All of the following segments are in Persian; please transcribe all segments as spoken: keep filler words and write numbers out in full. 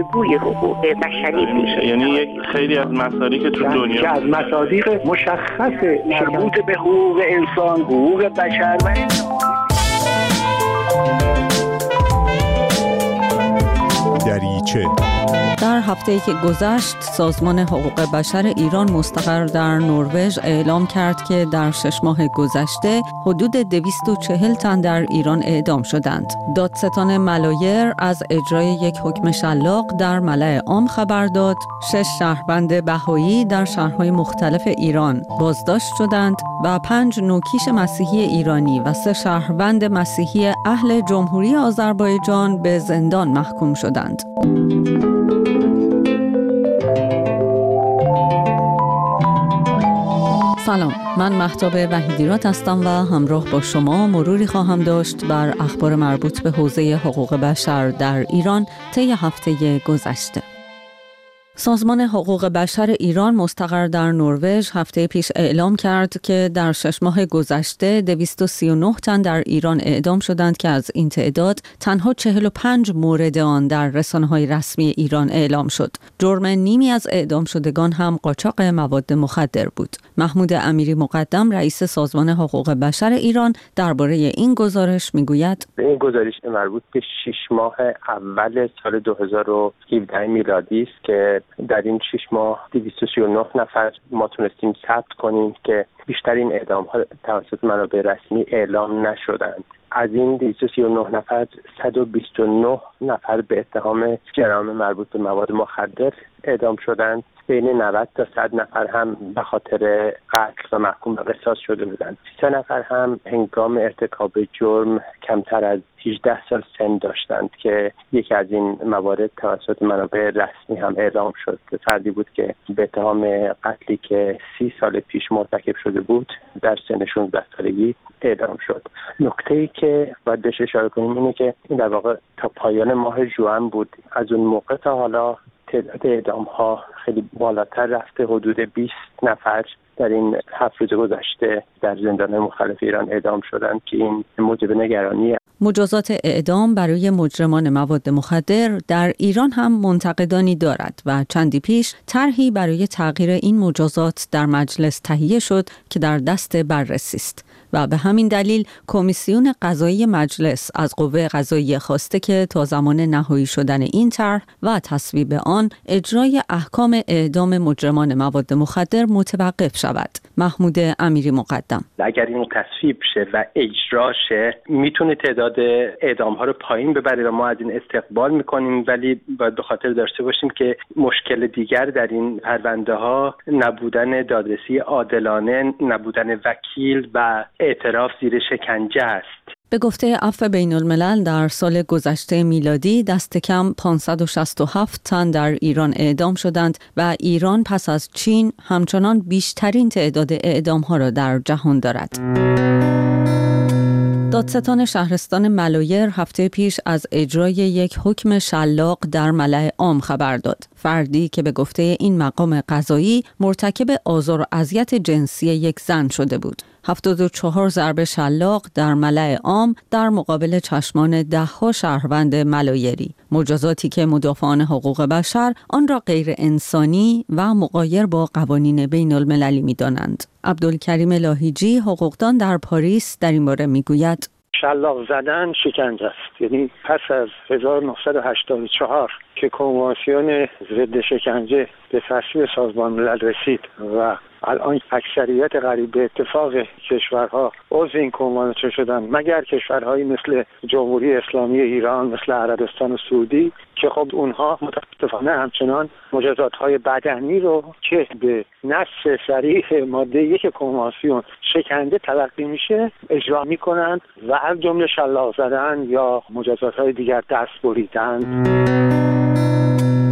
الگوی حقوق بشری میشه. یعنی یک خیلی از مصادیق که تو دنیا که از مصادیق مشخص مربوط به حقوق انسان، حقوق بشر و دریچه. در هفته‌ای که گذشت سازمان حقوق بشر ایران مستقر در نروژ اعلام کرد که در شش ماه گذشته حدود دویست و چهل تن در ایران اعدام شدند. دادستان ملایر از اجرای یک حکم شلاق در ملأ عام خبر داد. شش شهروند بهایی در شهرهای مختلف ایران بازداشت شدند و پنج نوکیش مسیحی ایرانی و سه شهروند مسیحی اهل جمهوری آذربایجان به زندان محکوم شدند. سلام، من مهتاب وحیدیرات هستم و همراه با شما مروری خواهم داشت بر اخبار مربوط به حوزه حقوق بشر در ایران طی هفته گذشته. سازمان حقوق بشر ایران مستقر در نروژ هفته پیش اعلام کرد که در شش ماه گذشته دویست و سی و نه تن در ایران اعدام شدند که از این تعداد تنها چهل و پنج مورد آن در رسانه‌های رسمی ایران اعلام شد. جرم نیمی از اعدام شدگان هم قاچاق مواد مخدر بود. محمود امیری مقدم رئیس سازمان حقوق بشر ایران درباره این گزارش میگوید: این گزارش مربوط به شش ماه اول سال دو هزار و هفده میلادی است که در این شش ماه دویست و سی و نه نفر ما تونستیم ثبت کنیم که بیشترین اعدام‌ها توسط منابع رسمی اعلام نشدند. از این دویست و سی و نه نفر صد و بیست و نه نفر به اتهام جرائم مربوط به مواد مخدر اعدام شدند. بین نود تا صد نفر هم به خاطر قتل و محکوم به قصاص شده بودند. سه نفر هم هنگام ارتکاب جرم کمتر از هجده سال سن داشتند که یکی از این موارد توسط منابع رسمی هم اعلام شد. فردی بود که به اتهام قتلی که سی سال پیش مرتکب شده بود در سن شانزده سالگی اعدام شد. نکته‌ای که باید بهش اشاره کنیم اینه که این در واقع تا پایان ماه ژوئن بود. از اون موقع تا حالا تعداد اعدام‌ها خیلی بالاتر رفته. حدود بیست نفر در این هفت روز گذشته در زندان‌های مختلف ایران اعدام شدند که این موجب نگرانیه. مجازات اعدام برای مجرمان مواد مخدر در ایران هم منتقدانی دارد و چندی پیش طرحی برای تغییر این مجازات در مجلس تهیه شد که در دست بررسی است و به همین دلیل کمیسیون قضایی مجلس از قوه قضاییه خواسته که تا زمان نهایی شدن این طرح و تصویب آن اجرای احکام اعدام مجرمان مواد مخدر متوقف شود. محمود امیری مقدم: اگر این تصویب شه و اجرا شه میتونه تعداد اعدام ها رو پایین ببره و ما از این استقبال میکنیم، ولی باید به خاطر داشته باشیم که مشکل دیگر در این پرونده ها نبودن دادرسی عادلانه، نبودن وکیل و اعتراف زیر شکنجه است. به گفته عفو بین الملل در سال گذشته میلادی دست کم پانصد و شصت و هفت تن در ایران اعدام شدند و ایران پس از چین همچنان بیشترین تعداد اعدام‌ها را در جهان دارد. دادستان شهرستان ملایر هفته پیش از اجرای یک حکم شلاق در ملأ عام خبر داد. فردی که به گفته این مقام قضایی مرتکب آزار و اذیت جنسی یک زن شده بود. هفتاد و چهار ضربه شلاق در ملأ عام در مقابل چشمان ده‌ها شهروند ملایری. مجازاتی که مدافعان حقوق بشر آن را غیر انسانی و مغایر با قوانین بین المللی می دانند. عبدالکریم لاهیجی حقوقدان در پاریس در این باره می گوید: شلاق زدن شکنجه است. یعنی پس از هزار و نهصد و هشتاد و چهار که کنوانسیون ضد شکنجه به تصویب سازمان ملل رسید و الان اکثریت قریب به اتفاق کشورها عضو این کنوانسیون شدن، مگر کشورهایی مثل جمهوری اسلامی ایران، مثل عربستان و سعودی که خب اونها متاسفانه همچنان مجازات‌های بدنی رو که به نص صریح ماده یک کنوانسیون شکنجه تلقی میشه اجرا میکنند و از جمله شلاق زدن یا مجازات‌های دیگر دست بریدن.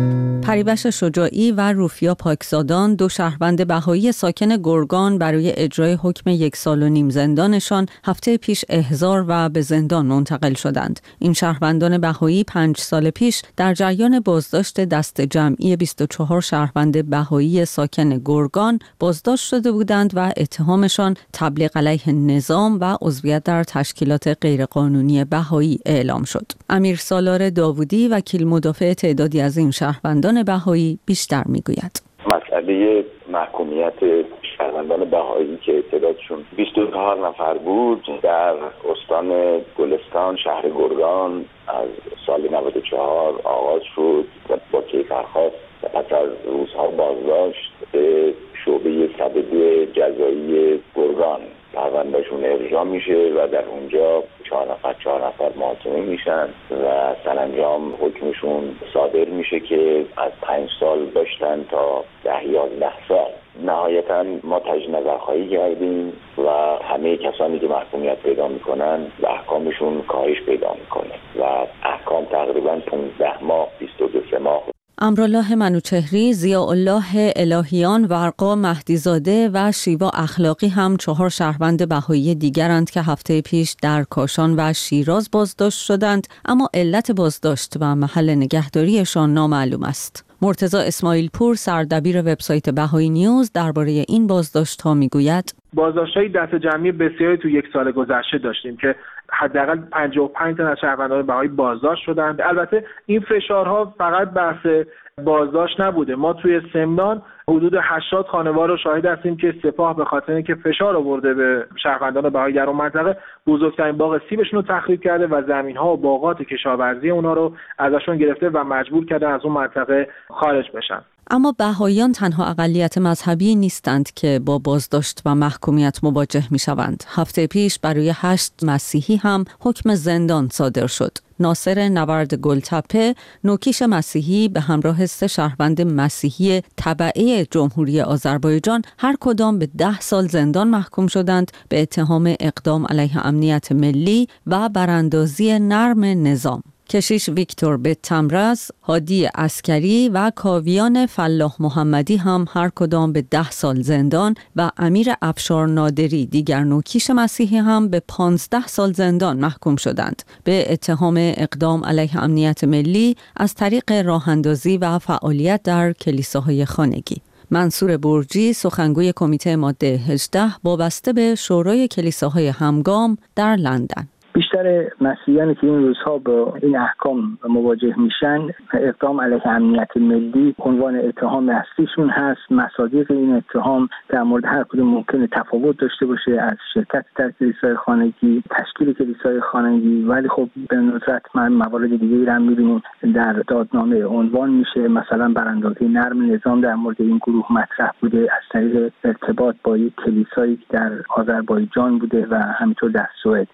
پریبش شجاعی و روفیا پاکزادان، دو شهروند بهایی ساکن گرگان، برای اجرای حکم یک سال و نیم زندانشان هفته پیش احضار و به زندان منتقل شدند. این شهروندان بهایی پنج سال پیش در جریان بازداشت دست جمعی بیست و چهار شهروند بهایی ساکن گرگان بازداشت شده بودند و اتهامشان تبلیغ علیه نظام و عضویت در تشکیلات غیرقانونی بهایی اعلام شد. امیر سالار داوودی، وکیل مدافع تعدادی از این شهروندان بهایی، بیشتر میگوید. مسئله محکومیت شهروندان بهایی که تعدادشون بیست و چهار نفر بود در استان گلستان شهر گرگان از سال نود و چهار آغاز شد و با کیفرخواست و پس از روزها بازداشت به شعبه صد و دو جزایی گرگان پروندهشون ارجاع میشه و در اونجا چهار نفر چهار نفر محاکمه میشن و سرانجام حکمشون صادر میشه که از پنج سال داشتن تا ده یازده سال. نهایتا ما تجدید نظرخواهی کردیم و همه کسانی که محکومیت پیدا میکنن و احکامشون کاهش پیدا میکنه و احکام تقریبا پانزده ماه بیست و دو ماه. امرالله منوچهری، ضیاءالله الهیان، ورقا مهدیزاده و شیوا اخلاقی هم چهار شهروند بهایی دیگرند که هفته پیش در کاشان و شیراز بازداشت شدند، اما علت بازداشت و محل نگهداریشان نامعلوم است. مرتضی اسماعیل پور، سردبیر وبسایت بهایی نیوز، درباره این بازداشت‌ها میگوید: بازداشت‌های دست جمعی بسیاری تو یک سال گذشته داشتیم که حداقل پنجاه و پنج تن از شهروندان بهایی بازداشت شدند. البته این فشارها فقط بحث بازداشت نبوده. ما توی سمنان حدود هشتاد خانوار رو شاهد هستیم که سپاه به خاطر اینکه فشار آورده به شهروندان بهایی در اون منطقه بزرگترین باغ سیبشون رو تخریب کرده و زمین‌ها و باغات کشاورزی اونها رو ازشون گرفته و مجبور کرده از اون منطقه خارج بشن. اما بهاییان تنها اقلیت مذهبی نیستند که با بازداشت و محکومیت مواجه می‌شوند. هفته پیش برای هشت مسیحی هم حکم زندان صادر شد. ناصر نورد گلتپه، نوکیش مسیحی، به همراه سه شهروند مسیحی تبعه جمهوری آذربایجان، هر کدام به ده سال زندان محکوم شدند به اتهام اقدام علیه امنیت ملی و براندازی نرم نظام. کشیش ویکتور بتمرز، هادی عسکری و کاویان فلاح محمدی هم هر کدام به ده سال زندان و امیر افشار نادری، دیگر نوکیش مسیحی، هم به پانزده سال زندان محکوم شدند به اتهام اقدام علیه امنیت ملی از طریق راه‌اندازی و فعالیت در کلیساهای خانگی. منصور برجی، سخنگوی کمیته ماده هجده وابسته به شورای کلیساهای همگام در لندن: بیشتر مسیحیانی که این روزها با این احکام مواجه میشن، اقدام علیه امنیت ملی عنوان اتهام اصلیشون هست. مصادیق این اتهام در مورد هر کدوم ممکنه تفاوت داشته باشه، از شرکت در کلیسای خانگی، تشکیل کلیسای خانگی، ولی خب به ندرت من موارد دیگه‌ای رو می‌بینیم در دادنامه عنوان میشه. مثلا براندازی نرم نظام در مورد این گروه مطرح بوده از طریق ارتباط با یک کلیسایی که در آذربایجان بوده و همینطور در سوئد.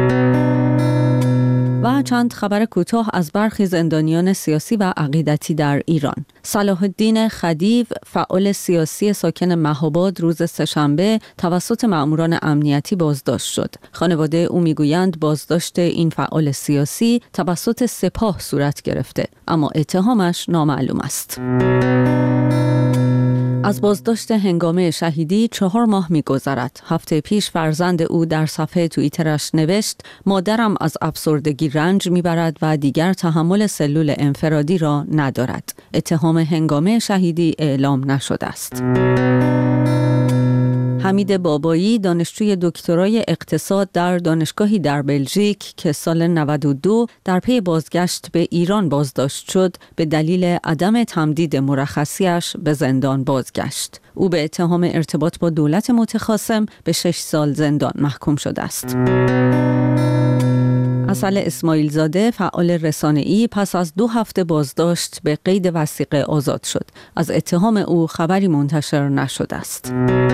و چند خبر کوتاه از برخی زندانیان سیاسی و عقیدتی در ایران. صلاح الدین خدیو، فعال سیاسی ساکن مهاباد، روز سه‌شنبه توسط مأموران امنیتی بازداشت شد. خانواده او میگویند بازداشت این فعال سیاسی توسط سپاه صورت گرفته، اما اتهامش نامعلوم است. از بازداشت هنگامه شهیدی چهار ماه می‌گذرد. هفته پیش فرزند او در صفحه توییترش نوشت: مادرم از افسردگی رنج می‌برد و دیگر تحمل سلول انفرادی را ندارد. اتهام هنگامه شهیدی اعلام نشده است. حمید بابایی، دانشجوی دکترای اقتصاد در دانشگاهی در بلژیک که سال نود و دو در پی بازگشت به ایران بازداشت شد، به دلیل عدم تمدید مرخصیش به زندان بازگشت. او به اتهام ارتباط با دولت متخاصم به شش سال زندان محکوم شده است. عسل اسماعیل زاده، فعال رسانه‌ای، پس از دو هفته بازداشت به قید وثیقه آزاد شد. از اتهام او خبری منتشر نشده است.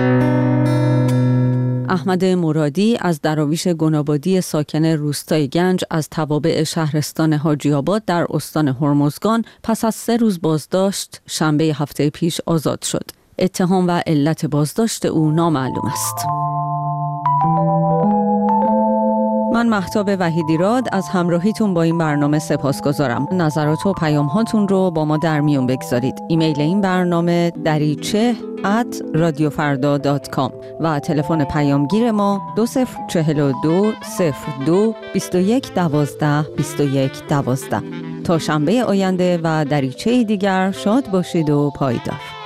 احمد مرادی از دراویش گنابادی ساکن روستای گنج از توابع شهرستان حاجی آباد در استان هرمزگان پس از سه روز بازداشت شنبه هفته پیش آزاد شد. اتهام و علت بازداشت او نامعلوم است. من مهتاب وحیدیراد از همراهیتون با این برنامه سپاسگزارم. نظرات و پیام هاتون رو با ما در میون بگذارید. ایمیل این برنامه دریچه ات رادیو فردا دات کام و تلفن پیامگیر ما دو صفر چهل و دو صفر دو بیست و یک دوازده بیست و یک دوازده. تا شنبه آینده و دریچه دیگر شاد باشید و پایدار.